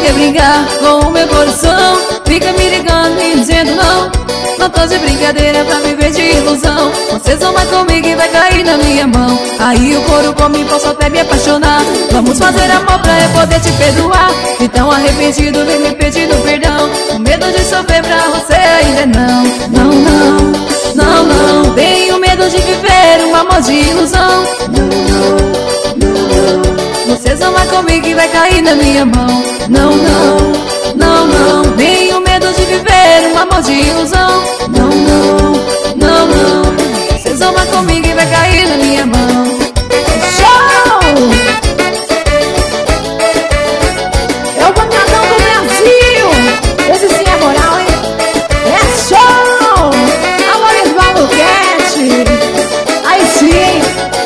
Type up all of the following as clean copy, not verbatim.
quer brincar com o meu coração, fica me ligando, me dizendo não. Não tô de brincadeira pra viver de ilusão. Você zomba comigo e vai cair na minha mão. Aí o couro come, posso até me apaixonar. Vamos fazer amor pra eu poder te perdoar. E tão arrependido, vem me pedindo perdão. Com medo de sofrer pra você ainda não. Não, não, não, não. Tenho medo de viver um amor de ilusão. Não, não, não, não. Você zomba comigo e vai cair na minha mão. Não, não, não, não. Tenho medo de viver um amor de ilusão. Não, não, não, não. Você zomba comigo e vai cair na minha mão. Show! É o pancadão do Brasil. Esse sim é moral, hein? É show! Alô, Irmão Luquete. Aí sim.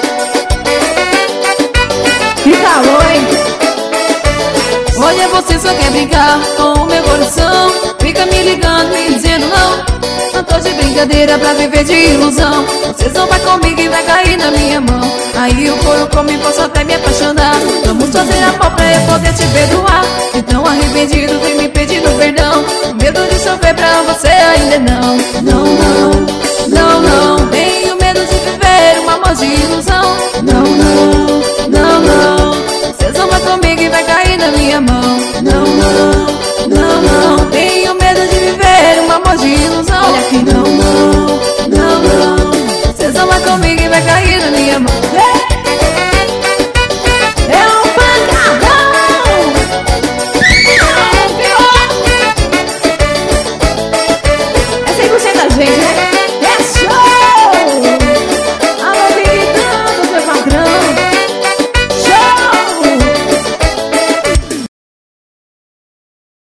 Que calor, hein? Olha, você só quer brincar com o meu coração, fica me ligando, me dizendo não. Não tô de brincadeira pra viver de ilusão. Você só vai comigo e vai cair na minha mão. Aí o couro come, posso até me apaixonar. Vamos fazer amor pra eu poder te perdoar. Então arrependido, vem me pedindo perdão. Com medo de sofrer pra você ainda não. Não, não, não, não. Tenho medo de viver um amor de ilusão. Não, não, não, não. Você só vai comigo e vai cair na minha mão. Não, não, não, não. Tenho medo de viver um amor de ilusão. Olha aqui, não, não, não, não. Você só vai comigo e vai cair na minha mão.